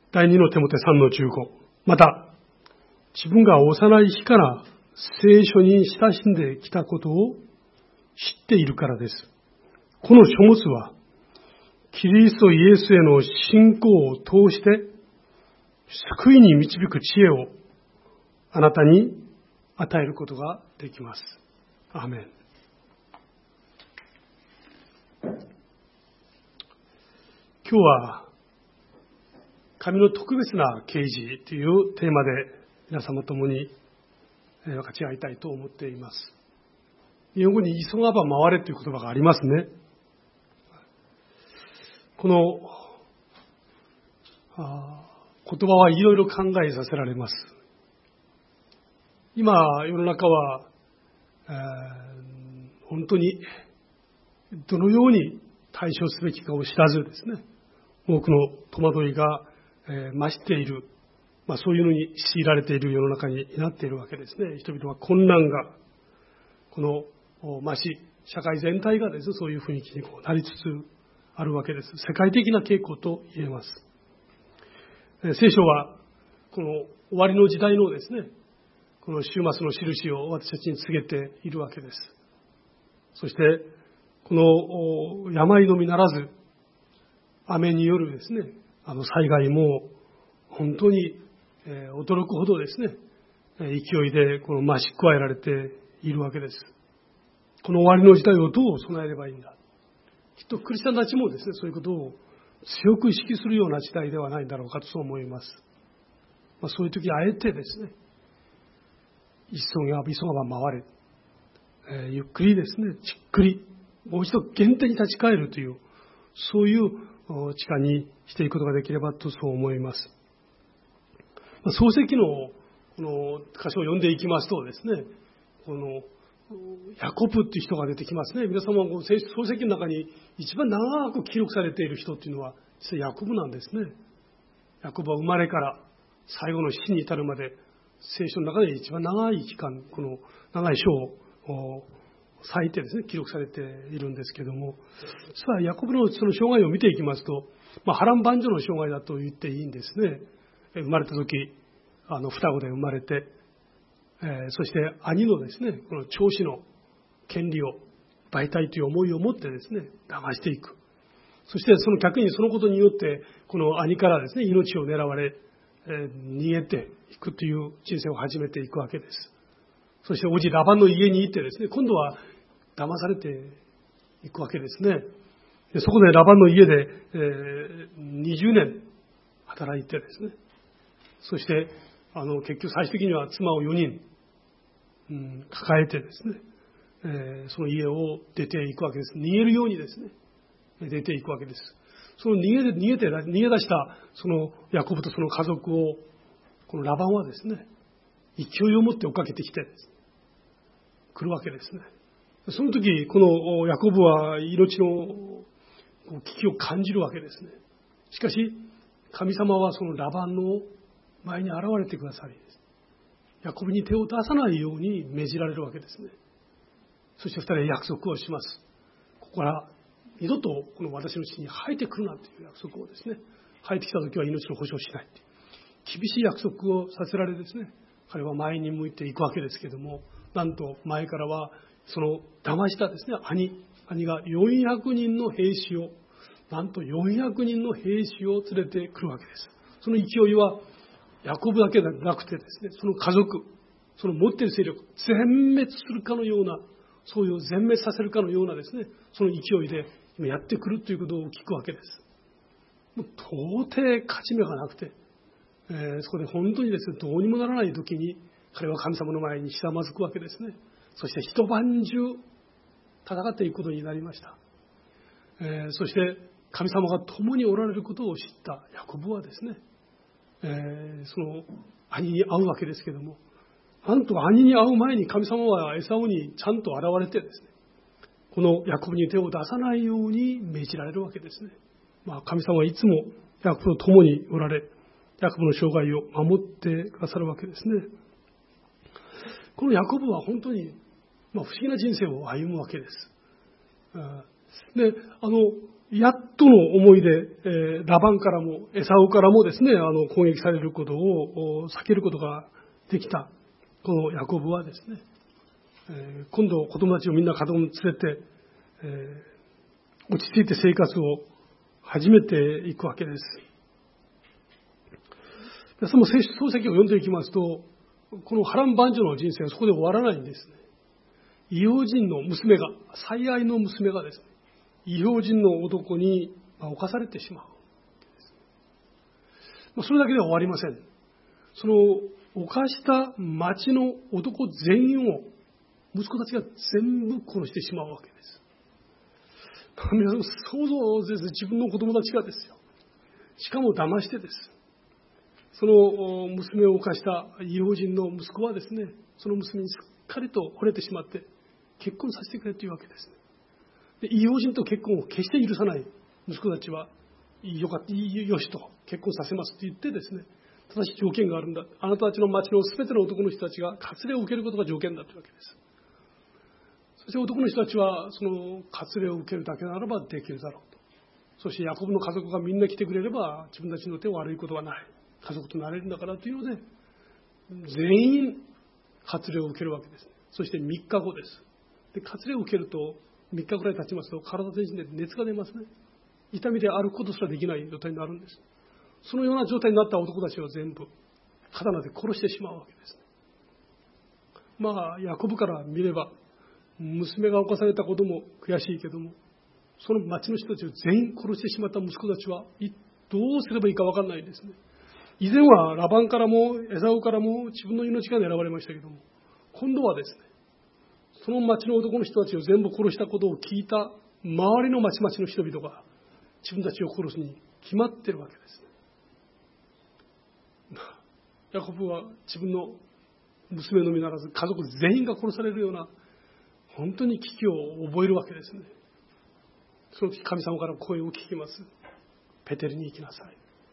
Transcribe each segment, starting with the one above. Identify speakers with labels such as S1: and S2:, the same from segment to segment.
S1: 第2のテモテ3の15。また、自分が幼い日から聖書に親しんできたことを知っているからです。この書物は、キリストイエスへの信仰を通して、救いに導く知恵をあなたに与えることができます。アーメン。今日は、神の特別な啓示というテーマで皆様ともに分かち合いたいと思っています。日本語に急がば回れという言葉がありますね。この言葉はいろいろ考えさせられます。今、世の中は、本当にどのように対処すべきかを知らずですね、多くの戸惑いが、増している、そういうのに強いられている世の中になっているわけですね。人々は混乱が、この増し、社会全体がですね、そういう雰囲気になりつつあるわけです。世界的な傾向と言えます。聖書は、この終わりの時代のですね、この終末の印を私たちに告げているわけです。そして、この病のみならず、雨によるですね、災害も本当に驚くほどですね、勢いでこの増し加えられているわけです。この終わりの時代をどう備えればいいんだ。きっとクリスチャンたちもですね、そういうことを強く意識するような時代ではないんだろうかとそう思います。そういう時あえてですね、急がば回れ、ゆっくりですね、じっくり、もう一度原点に立ち返るという、そういう力にしていくことができればとそう思います。創世記のこの箇所を読んでいきますとですね、このヤコブっていう人が出てきますね。皆様も創世記の中に一番長く記録されている人っていうのは実はヤコブなんですね。ヤコブは生まれから最後の死に至るまで聖書の中で一番長い期間、この長い章を割いてですね、記録されているんですけども、実はヤコブのその生涯を見ていきますと、波乱万丈の生涯だと言っていいんですね。生まれた時、双子で生まれて、そして兄のですね、この長子の権利を奪いたいという思いを持ってですね、騙していく。そしてその逆にそのことによって、この兄からですね、命を狙われ、逃げていくという人生を始めていくわけです。そして叔父ラバンの家に行ってですね、今度は騙されていくわけですね。でそこでラバンの家で、20年働いてですね、そして結局最終的には妻を4人、抱えてですね、その家を出ていくわけです。逃げるようにですね、出ていくわけです。その逃げ出したそのヤコブとその家族をこのラバンはですね、勢いを持って追っかけてきて来るわけですね。その時このヤコブは命の危機を感じるわけですね。しかし神様はそのラバンの前に現れてくださり、ヤコブに手を出さないように命じられるわけですね。そして2人は約束をします。ここから二度とこの私の地に生えてくるなという約束をですね、生えてきた時は命の保証をしないという厳しい約束をさせられですね、彼は前に向いていくわけですけれども、なんと前からはその騙したですね、兄が400人の兵士を、なんと400人の兵士を連れてくるわけです。その勢いはヤコブだけでなくてですね、その家族、その持っている勢力、全滅するかのような、そういう全滅させるかのようなですね、その勢いで今やってくるということを聞くわけです。もう到底勝ち目がなくて、そこで本当にですね、どうにもならない時に彼は神様の前にひざまずくわけですね。そして一晩中戦っていくことになりました。そして神様が共におられることを知ったヤコブはですね、その兄に会うわけですけども、なんと兄に会う前に神様はエサオにちゃんと現れてですね、このヤコブに手を出さないように命じられるわけですね。神様はいつもヤコブと共におられ、ヤコブの生涯を守ってくださるわけですね。このヤコブは本当に不思議な人生を歩むわけです。で、 やっとの思いで、ラバンからもエサウからもですね、攻撃されることを避けることができたこのヤコブはですね、今度子供たちをみんな家族に連れて、落ち着いて生活を始めていくわけです。その漱石を読んでいきますと、この波乱万丈の人生はそこで終わらないんですね。異邦人の娘が、最愛の娘がですね、異邦人の男に侵されてしまう。それだけでは終わりません。その犯した町の男全員を息子たちが全部殺してしまうわけです。皆さん想像です。自分の子供たちがですよ。しかも騙してです。その娘を犯した異邦人の息子はですね、その娘にすっかりと惚れてしまって結婚させてくれというわけです。で、異邦人と結婚を決して許さない息子たちは、よしと結婚させますと言ってですね、ただし条件があるんだ。あなたたちの町のすべての男の人たちが割礼を受けることが条件だというわけです。そして男の人たちはその割礼を受けるだけならばできるだろうと。そしてヤコブの家族がみんな来てくれれば自分たちの手を悪いことはない。家族となれるんだからというので、全員割礼を受けるわけです。そして3日後です。で、割礼を受けると3日ぐらい経ちますと体全身で熱が出ますね。痛みで歩くことすらできない状態になるんです。そのような状態になった男たちを全部刀で殺してしまうわけです。ヤコブから見れば娘が犯されたことも悔しいけども、その町の人たちを全員殺してしまった息子たちはどうすればいいか分からないですね。以前はラバンからもエサウからも自分の命が狙われましたけども、今度はですね、その町の男の人たちを全部殺したことを聞いた周りの町々の人々が自分たちを殺すに決まっているわけです。ヤコブは自分の娘のみならず家族全員が殺されるような本当に危機を覚えるわけですね。その時神様から声を聞きます。ペテルに行きなさい。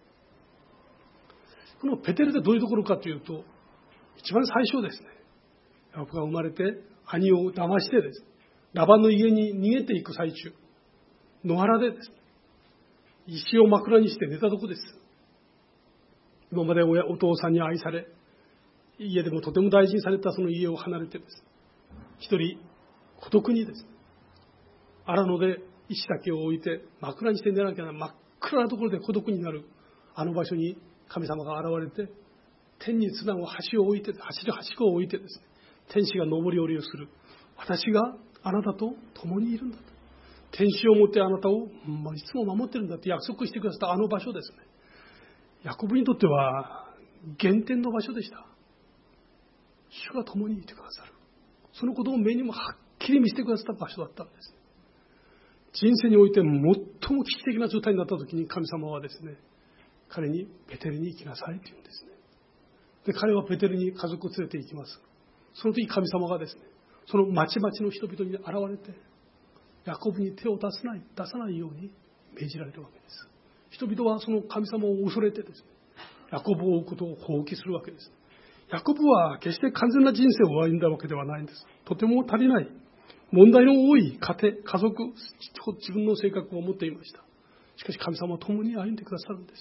S1: このペテルってどういうところかというと、一番最初ですね、ヤコブが生まれて兄を騙してですね、ラバンの家に逃げていく最中、野原でですね、石を枕にして寝たとこです。今までお父さんに愛され、家でもとても大事にされたその家を離れてですね、一人孤独にですね、荒野で石だけを置いて枕にして寝なきゃな真っ暗なところで孤独になるあの場所に神様が現れて、天につなぐ橋を置いて、橋を置いてですね、天使が上り下りをする。私があなたと共にいるんだと。天使をもってあなたをいつも守ってるんだって約束してくださったあの場所ですね。ヤコブにとっては原点の場所でした。主が共にいてくださる。そのことを目にもはっきり見せてくださった場所だったんです。人生において最も危機的な状態になった時に神様はですね、彼にペテルに行きなさいと言うんですね。で、彼はペテルに家族を連れて行きます。その時神様がですね、その町々の人々に現れて、ヤコブに手を出さないように命じられたわけです。人々はその神様を恐れてですね、ヤコブを追うことを放棄するわけです。ヤコブは決して完全な人生を歩んだわけではないんです。とても足りない、問題の多い家庭、家族、自分の性格を持っていました。しかし神様は共に歩んでくださるんです。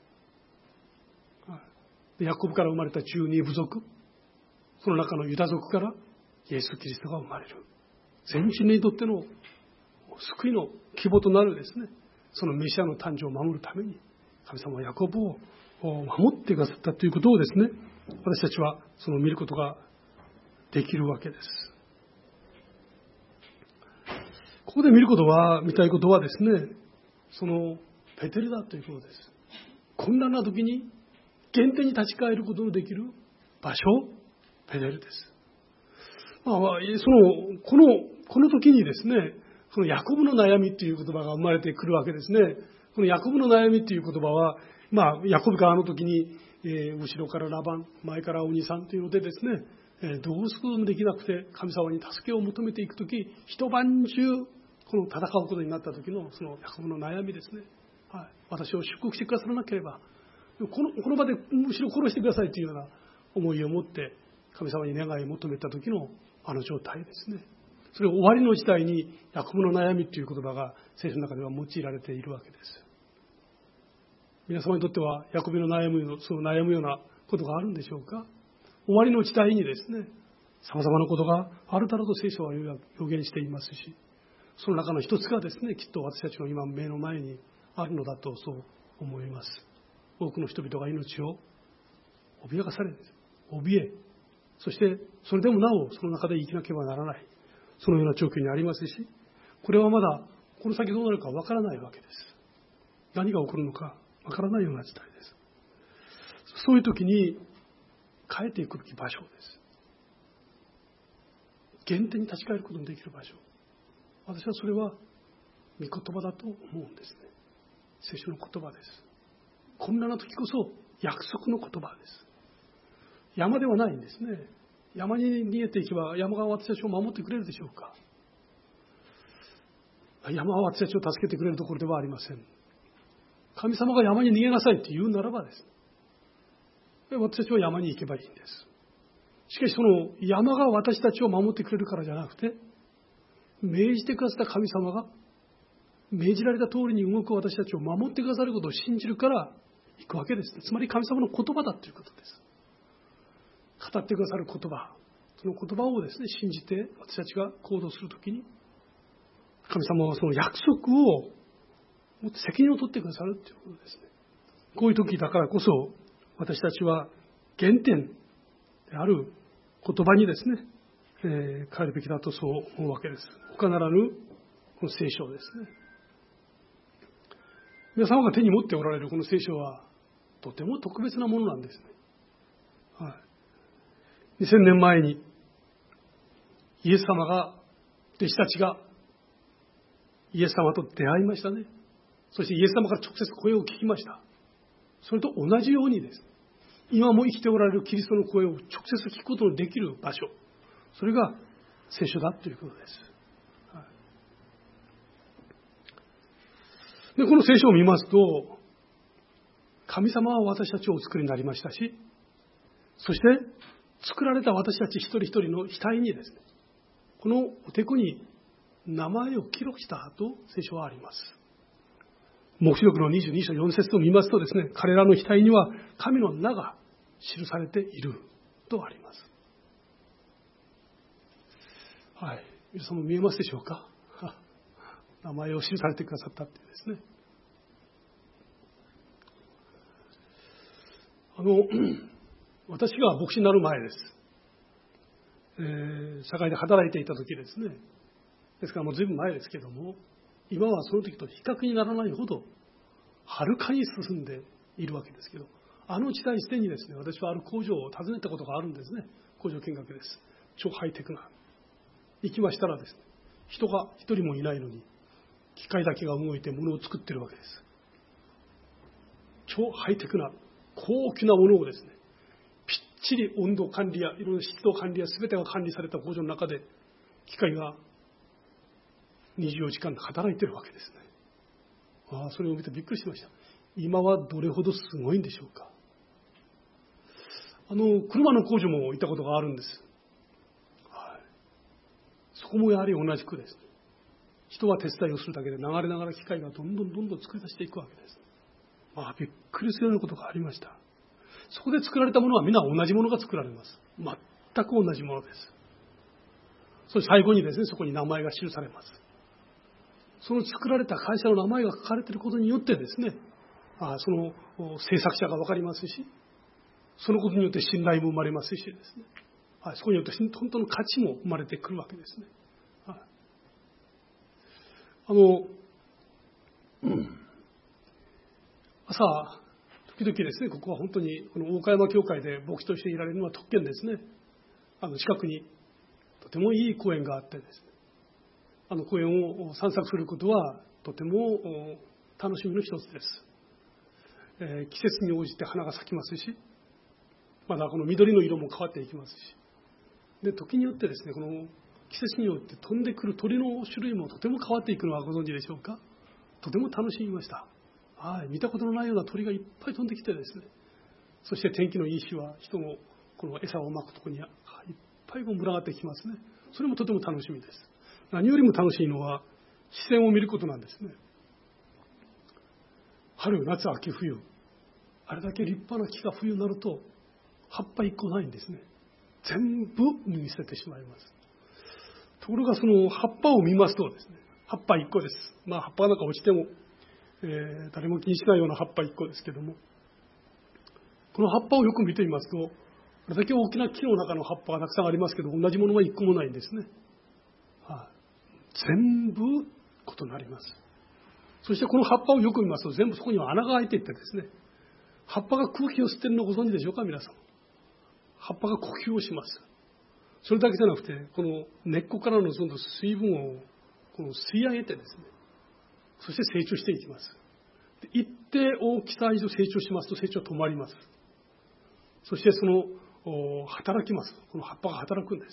S1: ヤコブから生まれた12部族、その中のユダ族からイエス・キリストが生まれる。全人類にとっての救いの希望となるですね、そのメシアの誕生を守るために神様はヤコブを守ってくださったということをですね、私たちはその見ることができるわけです。ここで見たいことはですね、そのペテルだということです。困難な時に原点に立ち返ることのできる場所、ペテルです。この時にですね、そのヤコブの悩みという言葉が生まれてくるわけですね。このヤコブの悩みという言葉は、ヤコブがあの時に、後ろからラバン、前からお兄さんというのでですね、どうすることもできなくて神様に助けを求めていく時、一晩中この戦うことになった時のそのヤコブの悩みですね。私を祝福してくださらなければ、この場でむしろ殺してくださいというような思いを持って神様に願いを求めた時のあの状態ですね。 それ終わりの時代にヤコブの悩みという言葉が聖書の中では用いられているわけです。皆様にとってはヤコブの悩むようなことがあるんでしょうか。終わりの時代にですね、様々なことがあるだろうと聖書は予言していますし、その中の一つがですね、きっと私たちの今目の前にあるのだとそう思います。多くの人々が命を脅かされる、怯え、そしてそれでもなおその中で生きなければならない、そのような状況にありますし、これはまだこの先どうなるかわからないわけです。何が起こるのかわからないような時代です。そういう時に変えていくべき場所です。原点に立ち返ることのできる場所。私はそれは御言葉だと思うんですね。聖書の言葉です。困難な時こそ約束の言葉です。山ではないんですね。山に逃げていけば山が私たちを守ってくれるでしょうか。山は私たちを助けてくれるところではありません。神様が山に逃げなさいって言うならばです。私たちは山に行けばいいんです。しかしその山が私たちを守ってくれるからじゃなくて、命じてくださった神様が命じられた通りに動く私たちを守ってくださることを信じるから行くわけです。つまり神様の言葉だということです。語ってくださる言葉、その言葉をですね、信じて私たちが行動するときに、神様はその約束をもっと責任を取ってくださるということですね。こういう時だからこそ私たちは原点である言葉にですね、変えるべきだとそう思うわけです。他ならぬこの聖書ですね。皆様が手に持っておられるこの聖書はとても特別なものなんですね。はい、2000年前にイエス様が、弟子たちがイエス様と出会いましたね。そしてイエス様から直接声を聞きました。それと同じようにですね、今も生きておられるキリストの声を直接聞くことのできる場所、それが聖書だということです。はい、でこの聖書を見ますと、神様は私たちをお作りになりましたし、そして作られた私たち一人一人の額にですね、このおてこに名前を記録したと聖書はあります。黙示録の22章4節を見ますとですね、彼らの額には神の名が記されているとあります。はい、皆さんも見えますでしょうか。名前を記されてくださったっていうですね。私が牧師になる前です。社会で働いていた時ですね。ですからもう随分前ですけども、今はその時と比較にならないほどはるかに進んでいるわけですけど、あの時代すでにですね、私はある工場を訪ねたことがあるんですね。工場見学です。超ハイテクな。行きましたらですね、人が一人もいないのに機械だけが動いて物を作っているわけです。超ハイテクな高級なものをですね、ぴっちり温度管理やいろいろ湿度管理や全てが管理された工場の中で機械が24時間働いているわけですね。それを見てびっくりしました。今はどれほどすごいんでしょうか。車の工場も行ったことがあるんです。はい、そこもやはり同じくですね、人は手伝いをするだけで流れながら機械がどんどん作り出していくわけです。びっくりするようなことがありました。そこで作られたものは皆同じものが作られます。全く同じものです。そして最後にですね、そこに名前が記されます。その作られた会社の名前が書かれていることによってですね、その制作者が分かりますし、そのことによって信頼も生まれますしですね、そこによって本当の価値も生まれてくるわけですね。朝時々ですね、ここは本当にこの大岡山教会で牧師としていられるのは特権ですね。近くにとてもいい公園があってですね、公園を散策することはとても楽しみの一つです。季節に応じて花が咲きますし、まだこの緑の色も変わっていきますし、で時によってですね、この季節によって飛んでくる鳥の種類もとても変わっていくのはご存知でしょうか。とても楽しみました。見たことのないような鳥がいっぱい飛んできてですね、そして天気のいい日は人のこの餌をまくところにいっぱい群がってきますね。それもとても楽しみです。 何よりも楽しいのは自然を見ることなんですね。春、夏、秋、冬、あれだけ立派な木が冬になると葉っぱ一個ないんですね。全部脱ぎ捨ててしまいます。ところがその葉っぱを見ますとですね、葉っぱ一個です。葉っぱなんか落ちても、誰も気にしないような葉っぱ一個ですけども、この葉っぱをよく見てみますと、これだけ大きな木の中の葉っぱがたくさんありますけど、同じものは一個もないんですね。全部異なります。そしてこの葉っぱをよく見ますと、全部そこには穴が開いていってですね、葉っぱが空気を吸っているのをご存知でしょうか、皆さん。葉っぱが呼吸をします。それだけじゃなくて、この根っこからのその水分を吸い上げてですね、そして成長していきます。一定大きさ以上成長しますと成長は止まります。そして働きます。この葉っぱが働くんです。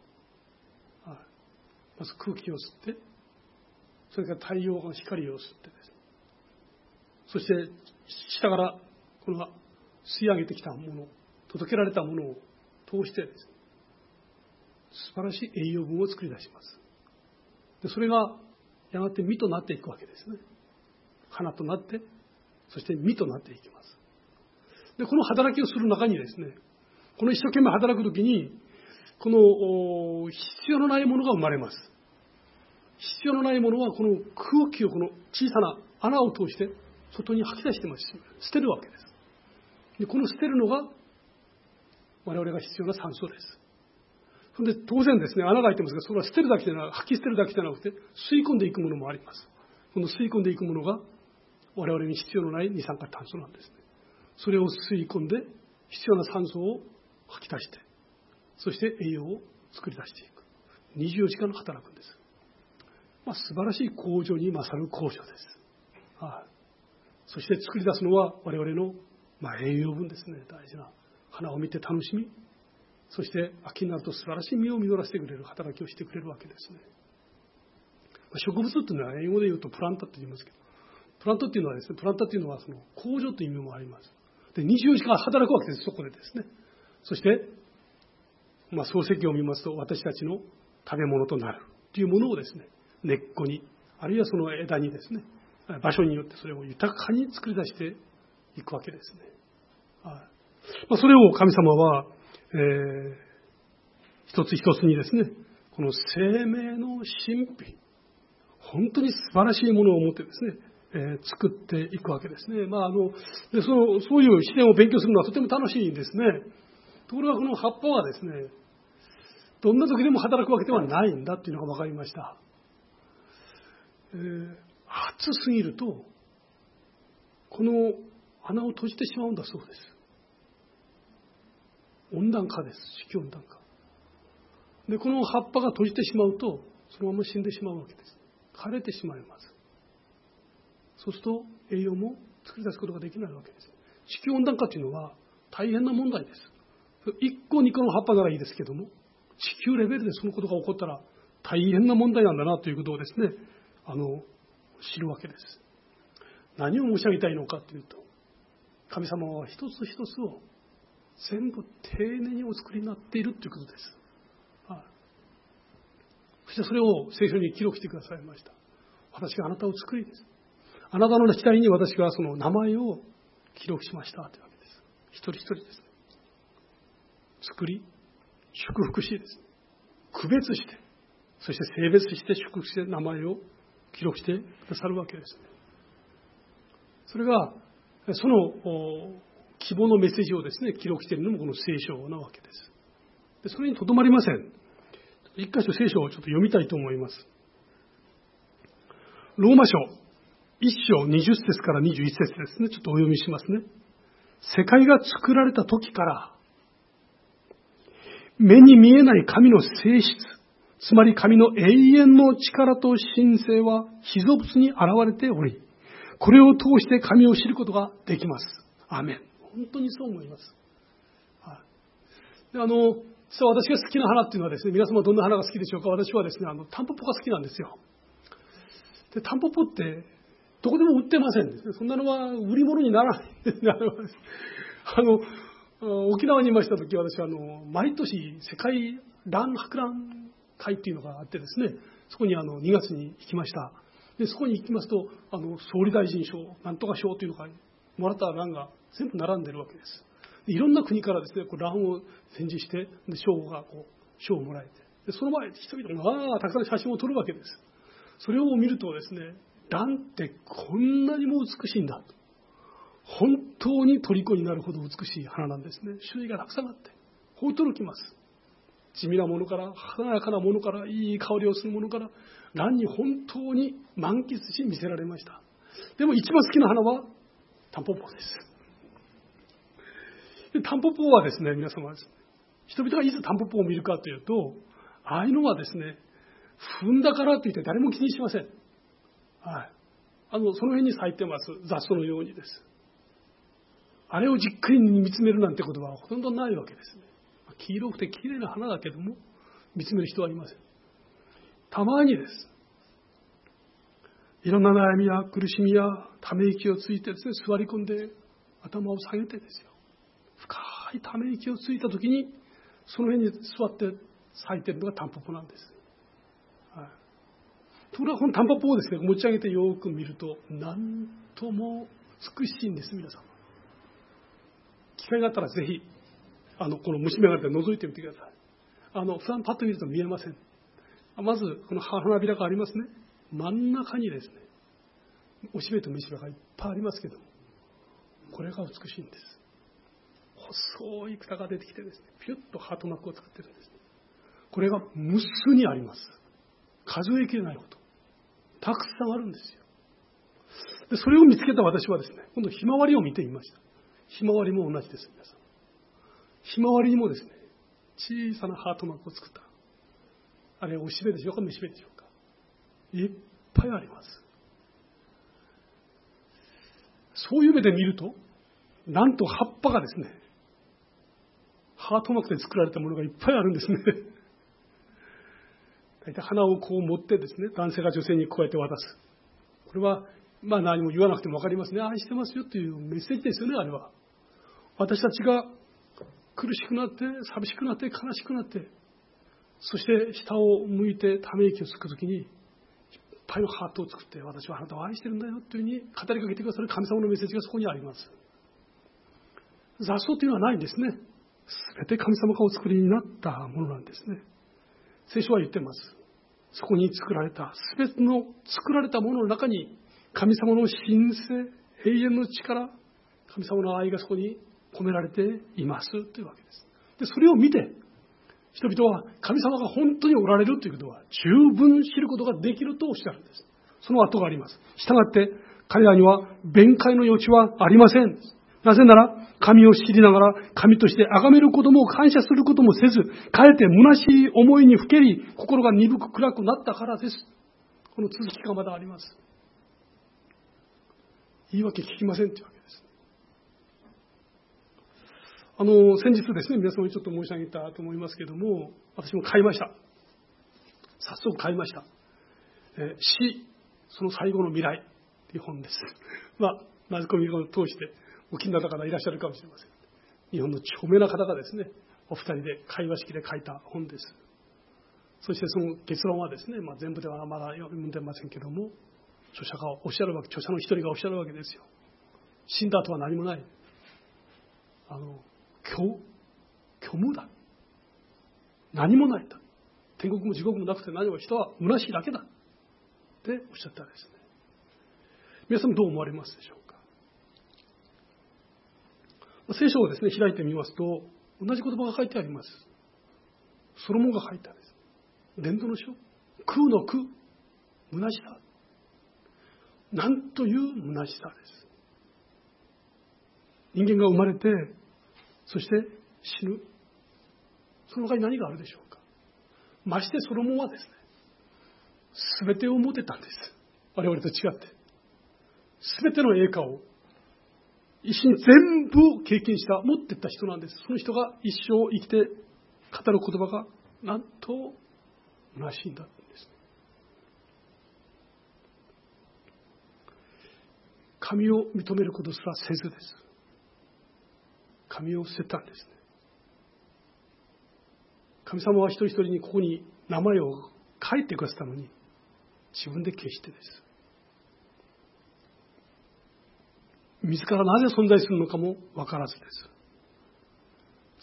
S1: まず空気を吸って、それから太陽の光を吸ってですね、そして下からこの吸い上げてきたもの、届けられたものを通してですね、素晴らしい栄養分を作り出します。でそれがやがて実となっていくわけですね。花となって、そして実となっていきます。でこの働きをする中にですね、この一生懸命働くときに、この必要のないものが生まれます。必要のないものはこの空気をこの小さな穴を通して外に吐き出してますし、捨てるわけです。でこの捨てるのが我々が必要な酸素です。それで当然ですね、穴が開いてますが、それは捨てるだけじゃなく、吐き捨てるだけじゃなくて吸い込んでいくものもあります。この吸い込んでいくものが我々に必要のない二酸化炭素なんですね。それを吸い込んで必要な酸素を吐き出して、そして栄養を作り出していく。24時間働くんです。素晴らしい工場に勝る工場です。そして作り出すのは我々の栄養分ですね。大事な花を見て楽しみ、そして秋になると素晴らしい実を実らせてくれる働きをしてくれるわけですね。植物っていうのは英語で言うとプランタって言いますけど、プランタっていうのはですね、プランタっていうのはその工場という意味もあります。で24時間働くわけです。そこでですね。そして漱石を見ますと、私たちの食べ物となるというものをですね、根っこに、あるいはその枝にですね、場所によってそれを豊かに作り出していくわけですね。それを神様は、一つ一つにですね、この生命の神秘、本当に素晴らしいものを持ってですね、作っていくわけですね。そういう視点を勉強するのはとても楽しいんですね。ところがこの葉っぱはですね、どんな時でも働くわけではないんだっていうのが分かりました。暑すぎるとこの穴を閉じてしまうんだそうです。温暖化です。地球温暖化で、この葉っぱが閉じてしまうとそのまま死んでしまうわけです。枯れてしまいます。そうすると栄養も作り出すことができないわけです。地球温暖化というのは大変な問題です。1個2個の葉っぱならいいですけども、地球レベルでそのことが起こったら大変な問題なんだなということをですね、知るわけです。何を申し上げたいのかというと、神様は一つ一つを全部丁寧にお作りになっているということです。そしてそれを聖書に記録してくださいました。私があなたを作りです。あなたの額に私がその名前を記録しましたというわけです。一人一人ですね。作り、祝福しですね、区別して、そして性別して祝福して名前を記録してくださるわけですね。それがその希望のメッセージをですね記録しているのもこの聖書なわけです。でそれにとどまりません。一箇所聖書をちょっと読みたいと思います。ローマ書1章20節から21節ですね。ちょっとお読みしますね。世界が作られた時から目に見えない神の性質、つまり神の永遠の力と神性は被造物に現れており、これを通して神を知ることができます。アーメン。本当にそう思います。で実は私が好きな花っていうのはですね、皆様どんな花が好きでしょうか。私はですね、タンポポが好きなんですよ。でタンポポってどこでも売ってませんですね。そんなのは売り物にならないんですね。沖縄にいました時、私は毎年世界博覧会っていうのがあってですね、 そこに2月に行きました。でそこに行きますと総理大臣賞なんとか賞というのがもらった欄が全部並んでるわけです。でいろんな国からですね欄を展示してで賞をもらえて、でその前人々がたくさん写真を撮るわけです。それを見るとですね、蘭ってこんなにも美しいんだと、本当に虜になるほど美しい花なんですね。種類がたくさんあって驚きます。地味なものから華やかなものからいい香りをするものから蘭に本当に満喫し見せられました。でも一番好きな花はタンポポです。でタンポポはですね、皆様ですね、人々がいつタンポポを見るかというと、ああいうのはですね、踏んだからといって誰も気にしません。はい、その辺に咲いてます雑草のようにです。あれをじっくり見つめるなんてことはほとんどないわけですね。黄色くて綺麗な花だけども見つめる人はいません。たまにです、いろんな悩みや苦しみやため息をついてですね、座り込んで頭を下げてですよ、深いため息をついた時にその辺に座って咲いているのがタンポポなんです。はい、ところがこのタンポポをですね持ち上げてよく見るとなんとも美しいんです。皆さん機会があったらぜひこの虫眼鏡で覗いてみてください。普段パッと見ると見えません。まずこの花びらがありますね。真ん中にですねおしべとめしべがいっぱいありますけども、これが美しいんです。細い管が出てきてですね、ピュッとハートマークを作ってるんです。これが無数にあります。数えきれないほどたくさんあるんですよ。でそれを見つけた私はですね、今度ひまわりを見てみました。ひまわりも同じです。皆さんひまわりにもですね小さなハートマークを作った、あれはおしべでしょうかめしべでしょうか、いっぱいあります。そういう目で見るとなんと葉っぱがですねハートマークで作られたものがいっぱいあるんですね。大体花をこう持ってですね、男性が女性にこうやって渡す。これは何も言わなくても分かりますね。愛してますよというメッセージですよね。あれは私たちが苦しくなって寂しくなって悲しくなって、そして下を向いてため息をつくときにいっぱいのハートを作って、私はあなたを愛してるんだよというふうに語りかけてくださる神様のメッセージがそこにあります。雑草というのはないんですね。すべて神様がお作りになったものなんですね。聖書は言っています。そこに作られたすべての作られたものの中に神様の神聖、永遠の力、神様の愛がそこに込められていますというわけです。でそれを見て人々は神様が本当におられるということは十分知ることができるとおっしゃるんです。その後があります。したがって彼らには弁解の余地はありません。なぜなら神を知りながら神として崇めることも感謝することもせず、かえって虚しい思いにふけり心が鈍く暗くなったからです。この続きがまだあります。言い訳聞きませんというわけです。先日ですね、皆様にちょっと申し上げたと思いますけれども、私も買いました。早速買いました。死、その最後の未来という本です。マスコミを通してお気になった方いらっしゃるかもしれません。日本の著名な方がですね、お二人で会話式で書いた本です。そしてその結論はですね、全部ではまだ読んでませんけれども、著者の一人がおっしゃるわけですよ。死んだ後は何もない。虚無だ。何もないんだ。天国も地獄もなくて何も人は虚しいだけだ。っておっしゃったんですね。皆さんどう思われますでしょうか。聖書をですね、開いてみますと、同じ言葉が書いてあります。ソロモンが書いたんです。伝道の書。空の空。虚しさ。なんという虚しさです。人間が生まれて、そして死ぬ。その他に何があるでしょうか。ましてソロモンはですね、すべてを持てたんです。我々と違って。すべての栄華を一心全部経験した、持っていった人なんです。その人が一生生きて語る言葉がなんと虚しいんだんです。神を認めることすらせずです。神を捨てたんですね。神様は一人一人にここに名前を書いてくださったのに、 自分で決してです。自らなぜ存在するのかも分からずです。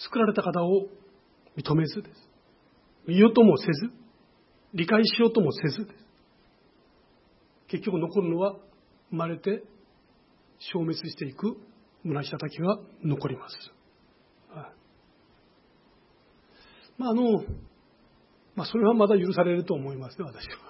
S1: 作られた方を認めずです。言おうともせず、理解しようともせずです。結局残るのは生まれて消滅していく虚しさだけが残ります。それはまだ許されると思いますね、私は。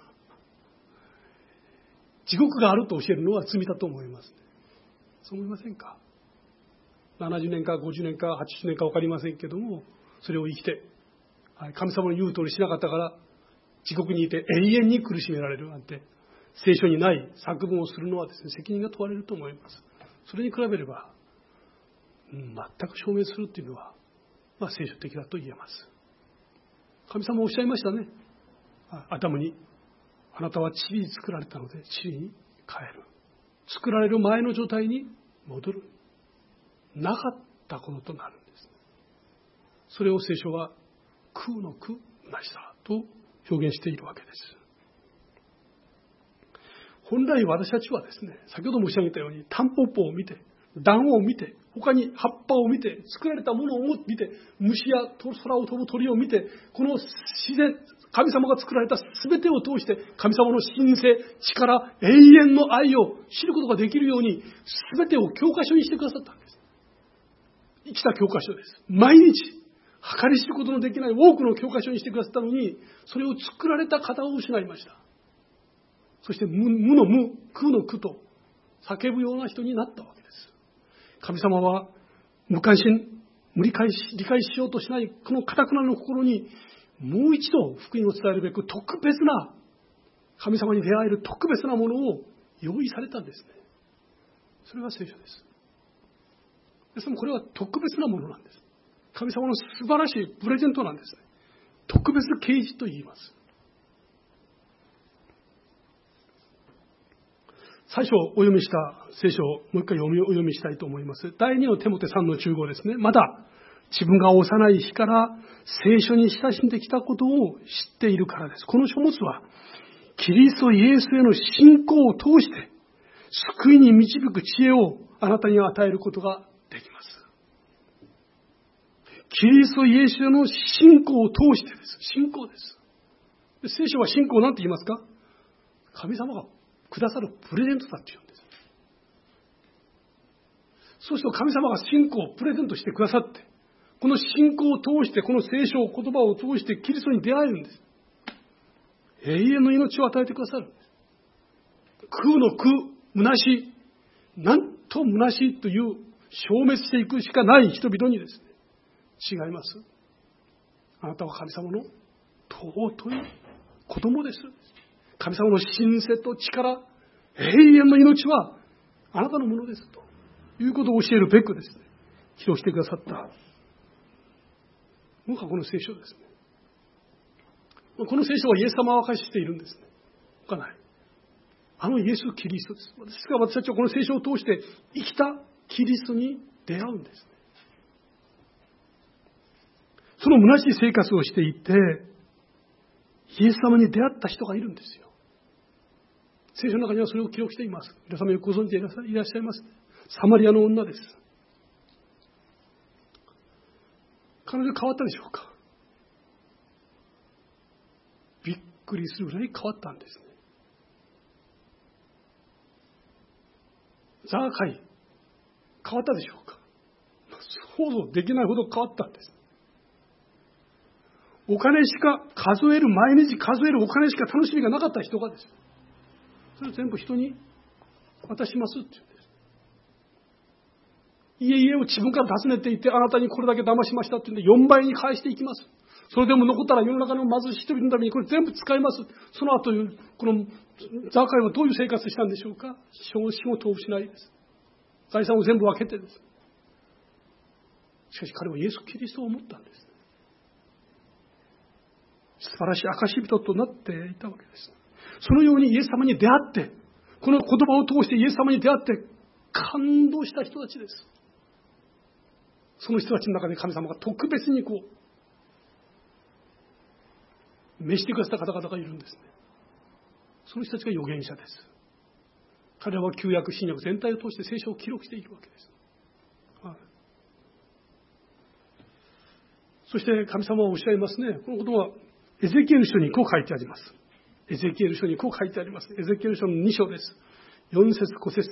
S1: 地獄があると教えるのは罪だと思います、ね。そう思いませんか。70年か50年か80年か分かりませんけども、それを生きて、神様の言う通りしなかったから地獄にいて永遠に苦しめられるなんて、聖書にない作文をするのはですね、責任が問われると思います。それに比べれば、全く消滅するっていうのは、聖書的だと言えます。神様おっしゃいましたね。アダムに、あなたは塵に作られたので塵に帰る。作られる前の状態に戻る。なかったこととなるんです。それを聖書は空の空なしさと表現しているわけです。本来私たちはですね、先ほど申し上げたようにタンポポを見て、団を見て、他に葉っぱを見て、作られたものを見て、虫や空を飛ぶ鳥を見て、この自然、神様が作られた全てを通して神様の神性、力、永遠の愛を知ることができるように全てを教科書にしてくださったんです。生きた教科書です。毎日計り知ることのできない多くの教科書にしてくださったのに、それを作られた方を失いました。そして無の無、空の空と叫ぶような人になったわけです。神様は無関心、理解しようとしないこの堅くなの心にもう一度福音を伝えるべく特別な、神様に出会える特別なものを用意されたんですね。それが聖書です。ですからこれは特別なものなんです。神様の素晴らしいプレゼントなんですね。特別啓示と言います。最初お読みした聖書をもう一回お読みしたいと思います。第2のテモテ3の15ですね。まだ自分が幼い日から聖書に親しんできたことを知っているからです。この書物はキリストイエスへの信仰を通して救いに導く知恵をあなたに与えることができます。キリストイエスへの信仰を通してです。信仰です。聖書は信仰を何て言いますか？神様がくださるプレゼントだって言うんです。そうすると神様が信仰をプレゼントしてくださって、この信仰を通して、この聖書を言葉を通してキリストに出会えるんです。永遠の命を与えてくださるんです。空の空、虚しい、なんと虚しいという消滅していくしかない人々にですね、違います。あなたは神様の尊い子供です。神様の神性と力、永遠の命はあなたのものですということを教えるべくですね、記録してくださったのがこの聖書ですね。この聖書はイエス様を明かしているんですね。他ない。あのイエス・キリストです。ですから私たちはこの聖書を通して生きたキリストに出会うんですね。その虚しい生活をしていて、イエス様に出会った人がいるんですよ。聖書の中にはそれを記録しています。皆様よくご存知でいらっしゃいます。サマリアの女です。彼女変わったでしょうか？びっくりするぐらい変わったんですね。ザーカイ、変わったでしょうか？想像できないほど変わったんです。お金しか数える、毎日数えるお金しか楽しみがなかった人がです。それを全部人に渡しますって言うんです。家々を自分から訪ねていって、あなたにこれだけ騙しましたって言うんで4倍に返していきます。それでも残ったら世の中の貧しい人々のためにこれ全部使います。その後、このザーカイはどういう生活したんでしょうか？仕事を失いです。財産を全部分けてです。しかし彼はイエス・キリストを思ったんです。素晴らしい証人となっていたわけです。そのようにイエス様に出会って、この言葉を通してイエス様に出会って感動した人たちです。その人たちの中で神様が特別に召してくださった方々がいるんですね。 その人たちが預言者です。彼らは旧約新約全体を通して聖書を記録しているわけです。そして神様はおっしゃいますね。このことはエゼキエル書にこう書いてあります。エゼキエル書にこう書いてあります。エゼキエル書の2章です。4節5節です。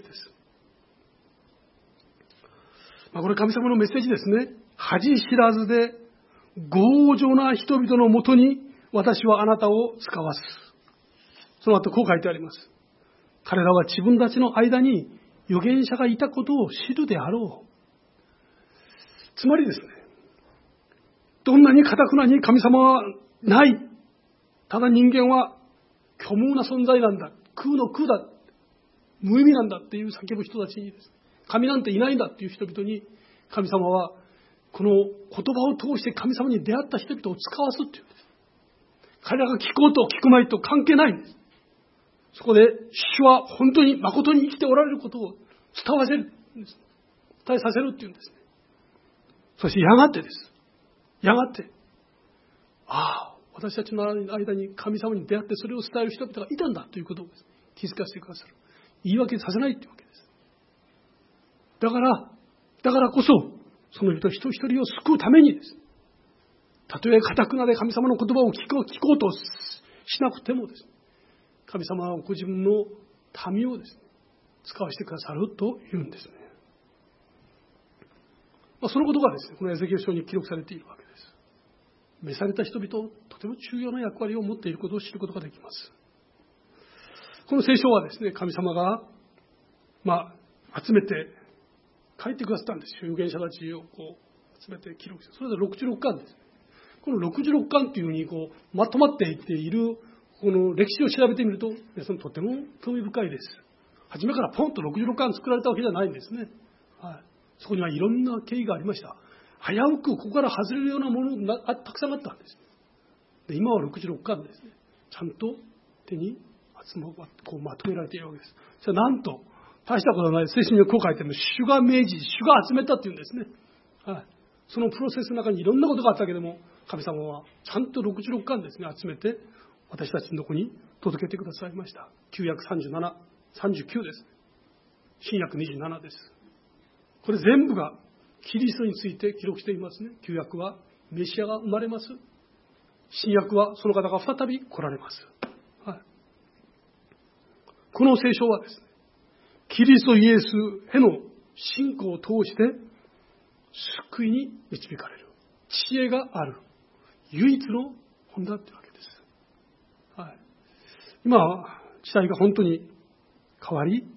S1: これ神様のメッセージですね。恥知らずで強情な人々のもとに私はあなたを使わす。その後こう書いてあります。彼らは自分たちの間に預言者がいたことを知るであろう。つまりですね、どんなに堅くなに神様はない。ただ人間は虚無な存在なんだ。空の空だ。無意味なんだっていう叫ぶ人たちにですね、神なんていないんだっていう人々に神様はこの言葉を通して神様に出会った人々を使わすっていうんです。彼らが聞こうと聞くまいと関係ないんです。そこで主は本当に誠に生きておられることを伝わせるんです。伝えさせるっていうんですね。そしてやがてです。やがて、私たちの間に神様に出会ってそれを伝える人々がいたんだということを気づかせてくださる。言い訳させないというわけです。だからこそ、その人一人一人を救うためにです。たとえ堅くなで神様の言葉を聞こうとしなくてもです。神様はご自分の民をですね、使わせてくださるというんですね。そのことがですね、このエゼキエル書に記録されているわけです。召された人々、とても重要な役割を持っていることを知ることができます。この聖書はですね、神様が、集めて書いてくださったんですよ。預言者たちを集めて記録して。それで66巻です。この66巻というふうにまとまっていっている、この歴史を調べてみると、とても興味深いです。初めからポンと66巻作られたわけじゃないんですね。そこにはいろんな経緯がありました。危うくここから外れるようなものがたくさんあったんです。で今は66巻ですね。ちゃんと手にまとめられているわけです。それはなんと、大したことない。聖書にこう書いてある。主が命じ、主が集めたっていうんですね。そのプロセスの中にいろんなことがあったけども、神様はちゃんと66巻ですね、集めて、私たちのところに届けてくださいました。旧約37、39です。新約27です。これ全部がキリストについて記録していますね。旧約はメシアが生まれます。新約はその方が再び来られます。この聖書はですね、キリストイエスへの信仰を通して救いに導かれる知恵がある唯一の本だというわけです。今は時代が本当に変わり、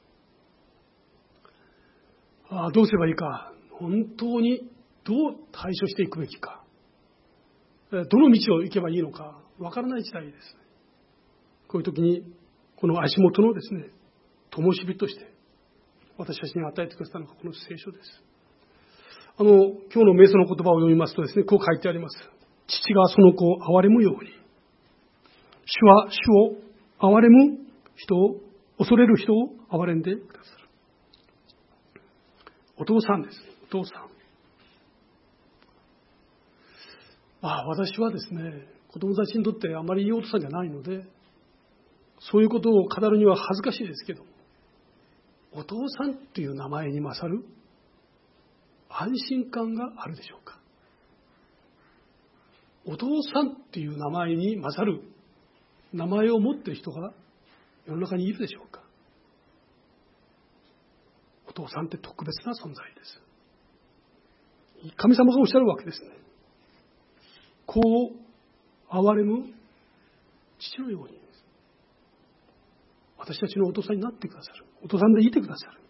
S1: どうすればいいか、本当にどう対処していくべきか、どの道を行けばいいのかわからない時代です。こういう時にこの足元のですね、灯火として私たちに与えてくださったのがこの聖書です。今日の瞑想の言葉を読みますとですね、こう書いてあります。父がその子を憐れむように、主は主を憐れむ人を、恐れる人を憐れんでくださる。お父さんです。お父さん。私はですね、子供たちにとってあまりいいお父さんじゃないので、そういうことを語るには恥ずかしいですけど、お父さんという名前に勝る安心感があるでしょうか。お父さんという名前に勝る名前を持っている人が世の中にいるでしょうか。お父さんって特別な存在です。神様がおっしゃるわけですね。子を憐れむ父のように私たちのお父さんになってくださる。お父さんでいてくださる。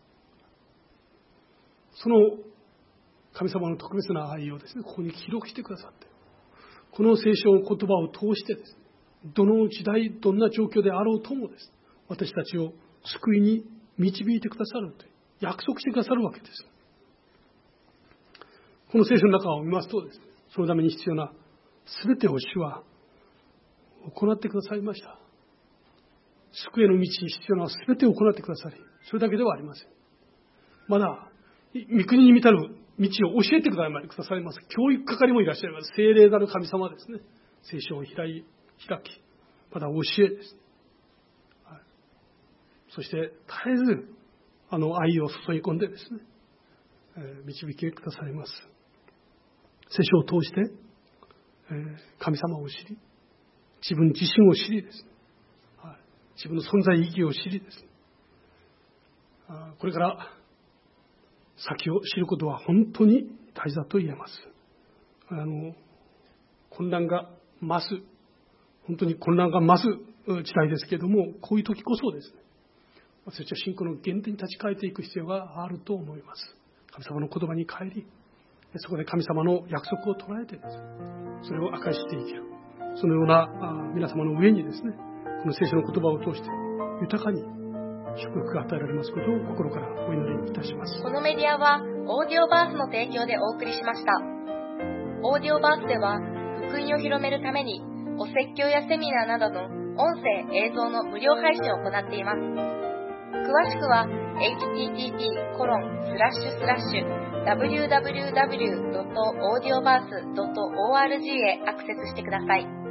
S1: その神様の特別な愛をですね、ここに記録してくださって、この聖書の言葉を通してですね、どの時代、どんな状況であろうともですね、私たちを救いに導いてくださると約束してくださるわけです。この聖書の中を見ますとですね、そのために必要な全てを主は行ってくださいました。救いの道に必要な全てを行ってくださり、それだけではありません。まだ御国に満たる道を教えてくださいます教育係もいらっしゃいます。聖霊なる神様ですね。聖書を開き、また教えです。 そして絶えず愛を注ぎ込んでですね、導きくださいます。聖書を通して、神様を知り、自分自身を知りですね、自分の存在意義を知りですね、これから先を知ることは本当に大事だと言えます。混乱が増す、本当に混乱が増す時代ですけれども、こういう時こそですね、私たちは信仰の原点に立ち返っていく必要があると思います。神様の言葉に帰り、そこで神様の約束を捉えてですね、それを明かしていける、そのような皆様の上にですね、この聖書の言葉を通して豊かに祝福が与えられますことを心からお祈りいたします。
S2: このメディアはオーディオバースの提供でお送りしました。オーディオバースでは福音を広めるためにお説教やセミナーなどの音声映像の無料配信を行っています。詳しくは http://www.audioverse.org へアクセスしてください。